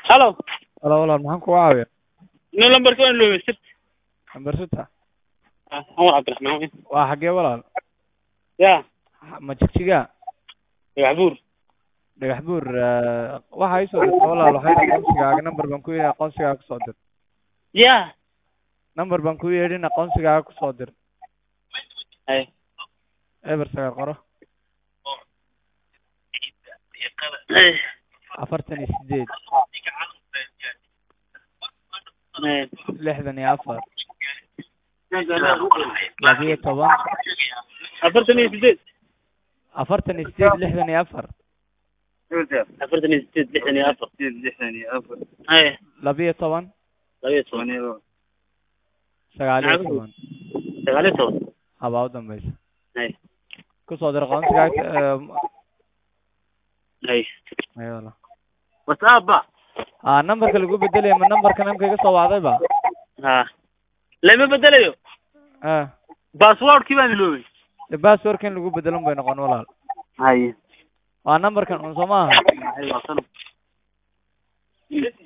Hello. Wala walaal maxaan ku caawiyaa? No number kan loo sit. Number 6. Umar Cabdiraxmaan. Waa xagee walaal? Ya, Ma jigjiga? Gaxbuur. Dhagax buur waxa ay soo dirtay walaal waxay aqoonsigaaga number baan ku yeedhin aqoonsigaaga ku soo dir. Ya. Number baan ku yeedhin aqoonsigaaga ku soo dir. Ay. Eber sagar qoro. Ay. 48 Ay. 64 12 Afartan iyo sideed. 48 64 Afartan iyo sideed lixdan iyo afar. Ay. 12 19. 19 19. habaa u dambaysa Ay. ku soo dir aqoonsigaaga Ay. ayala WhatsApp ba. numberka lagu bedelay ma numberka namka iga soo wacday ba Ha. Lama bedelayo. Password-kii baan iloobay. password-kan lagu bedelan bay noqon walaal Hay. waa numberkan un soo maaha Ay, waa kan.